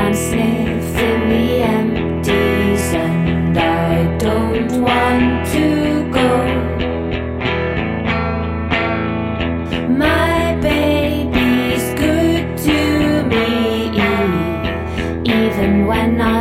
I'm sniffing the empties and I don't want to go. My baby's good to me, even when I